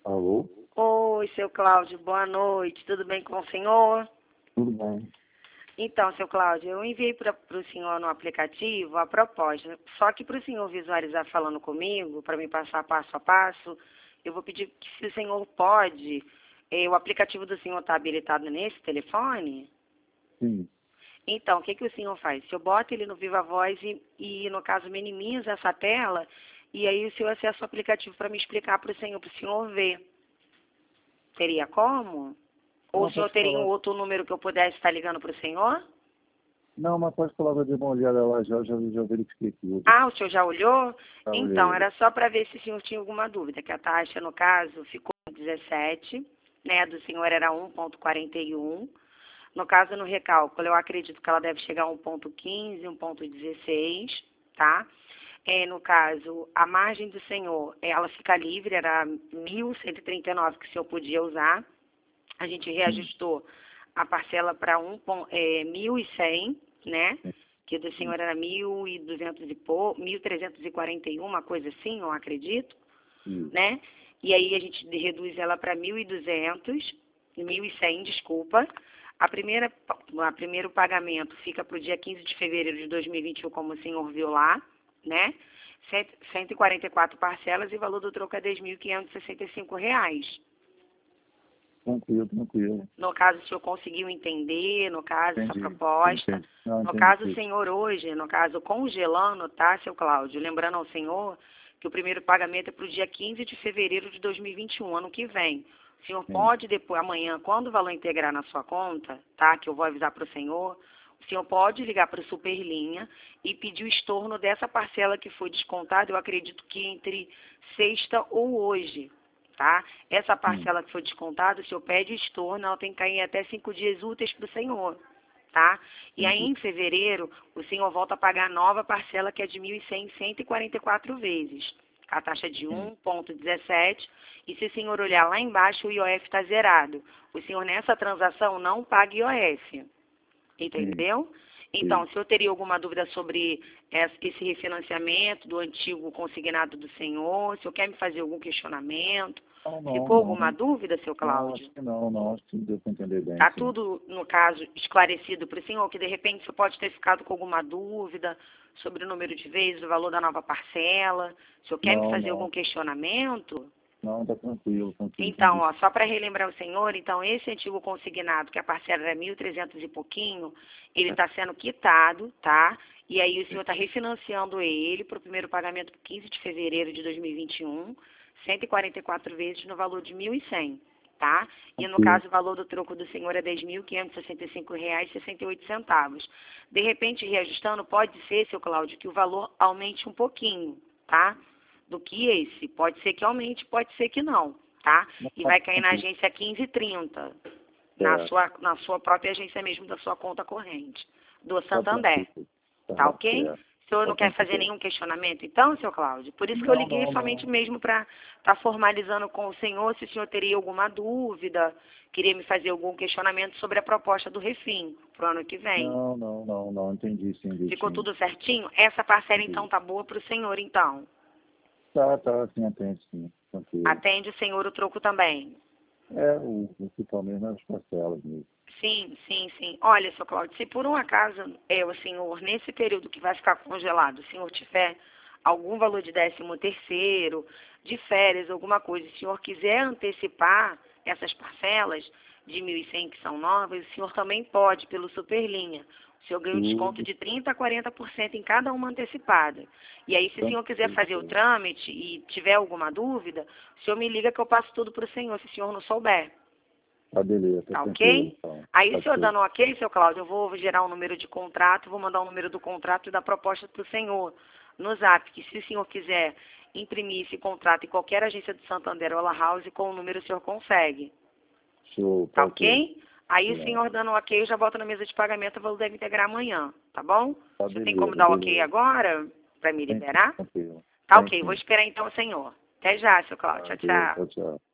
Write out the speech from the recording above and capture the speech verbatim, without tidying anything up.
Alô? Oi, seu Cláudio, boa noite. Tudo bem com o senhor? Tudo bem. Então, seu Cláudio, eu enviei para o senhor no aplicativo a proposta. Só que para o senhor visualizar falando comigo, para me passar passo a passo, eu vou pedir que se o senhor pode, eh, o aplicativo do senhor está habilitado nesse telefone? Sim. Então, o que, que o senhor faz? Se eu boto ele no Viva Voz e, e, no caso, minimiza essa tela, e aí o senhor acessa o aplicativo para me explicar para o senhor, para o senhor ver. Teria como? Ou Não, o senhor pode teria um falar. outro número que eu pudesse estar ligando para o senhor? Não, mas pode falar, eu dei uma olhada lá, já, já, já verifiquei tudo. Ah, o senhor já olhou? Já Então, olhei. era só para ver se o senhor tinha alguma dúvida, que a taxa, no caso, ficou dezessete, né? A do senhor era um vírgula quarenta e um. No caso, no recálculo, eu acredito que ela deve chegar a um vírgula quinze, um vírgula dezesseis, tá? É, no caso, a margem do senhor, ela fica livre, era mil cento e trinta e nove que o senhor podia usar. A gente Sim. reajustou a parcela para um, é, mil e cem, né? Sim. Que do senhor era mil e duzentos e pouco, mil trezentos e quarenta e um, uma coisa assim, eu acredito, Sim. né? E aí a gente reduz ela para mil e duzentos, mil e cem, desculpa. A primeira, a primeiro pagamento fica para o dia quinze de fevereiro de dois mil e vinte e um, como o senhor viu lá, né? cento e quarenta e quatro parcelas e o valor do troco é dez mil quinhentos e sessenta e cinco reais. Tranquilo, tranquilo. No caso, o senhor conseguiu entender, no caso, essa Entendi. proposta. Entendi. Não, No entendi caso, o tudo. senhor hoje, no caso, congelando, tá, seu Cláudio? Lembrando ao senhor que o primeiro pagamento é para o dia quinze de fevereiro de dois mil e vinte e um, ano que vem. O senhor Sim. pode, depois, amanhã, quando o valor integrar na sua conta, tá, que eu vou avisar para o senhor, o senhor pode ligar para o Superlinha e pedir o estorno dessa parcela que foi descontada, eu acredito que entre sexta ou hoje, tá? Essa Sim. parcela que foi descontada, o senhor pede o estorno, ela tem que cair até cinco dias úteis para o senhor, tá? E aí, Entendi. em fevereiro, o senhor volta a pagar a nova parcela, que é de mil e cem, cento e quarenta e quatro vezes. A taxa é de Sim. um vírgula dezessete. E se o senhor olhar lá embaixo, o I O F está zerado. O senhor, nessa transação, não paga I O F. Sim. Entendeu? Então, Sim. o senhor teria alguma dúvida sobre esse refinanciamento do antigo consignado do senhor? O senhor quer me fazer algum questionamento? Não, não, Ficou alguma não. dúvida, seu Não, acho Cláudio? que não, não. Acho que deu para entender bem, Está sim. tudo, no caso, esclarecido para o senhor, que de repente o senhor pode ter ficado com alguma dúvida sobre o número de vezes, o valor da nova parcela? O senhor quer me Não, fazer algum não. questionamento? Não, tá tranquilo, tranquilo, Então, entendi. ó, só para relembrar o senhor, então, esse antigo consignado, que a parcela era mil e trezentos e pouquinho, ele está sendo quitado, tá? E aí o senhor está refinanciando ele para o primeiro pagamento por quinze de fevereiro de dois mil e vinte e um, cento e quarenta e quatro vezes no valor de mil e cem, tá? E no Tranquilo. caso, o valor do troco do senhor é dez mil quinhentos e sessenta e cinco reais e sessenta e oito centavos. De repente, reajustando, pode ser, seu Cláudio, que o valor aumente um pouquinho, tá? Do que esse. Pode ser que aumente, pode ser que não, tá? Não, E tá vai cair na tranquilo. agência quinze e trinta, na É, sua, na sua própria agência mesmo da sua conta corrente, do tá Santander. tranquilo. Tá Tá ok? certo. O senhor Tá não quer fazer tranquilo. nenhum questionamento, então, seu Cláudio? Por isso que eu Não, liguei não, somente não. mesmo para estar formalizando com o senhor, se o senhor teria alguma dúvida, queria me fazer algum questionamento sobre a proposta do Refim para o ano que vem. Não, não, não, não. Entendi sim, Ficou direitinho. tudo certinho? Essa parcela, então, Entendi. tá boa para o senhor, então. Tá, tá, sim, atende sim. Tranquilo. Atende o senhor o troco também? É, o principal mesmo é as parcelas mesmo. Sim, sim, sim. Olha, seu Cláudio, se por um acaso é, o senhor, nesse período que vai ficar congelado, o senhor tiver algum valor de décimo terceiro, de férias, alguma coisa, se o senhor quiser antecipar essas parcelas de mil e cem que são novas, o senhor também pode, pelo Superlinha. O senhor ganha um desconto Tudo de trinta a quarenta por cento em cada uma antecipada. E aí, se o senhor quiser fazer o tranquilo. trâmite e tiver alguma dúvida, o senhor me liga que eu passo tudo para o senhor, se o senhor não souber. Tá, beleza, tá Tá tranquilo ok? então. Aí, Tá o senhor show. dando um ok, seu Cláudio, eu vou gerar um número de contrato, vou mandar o número do contrato e da proposta para o senhor no zap, que se o senhor quiser imprimir esse contrato em qualquer agência do Santander ou La House, com o número o senhor consegue. Show, Tá tá ok. ok? Aí o Não. senhor dando um ok, eu já volto na mesa de pagamento, o valor deve integrar amanhã, tá bom? Tá, O senhor tem como beleza, dar o ok beleza. agora para me Tem sim, liberar? tranquilo. Tá Tem ok, vou sim. esperar então o senhor. Até já, seu Cláudio. Tá, Tchau, beleza, tchau. tchau, tchau.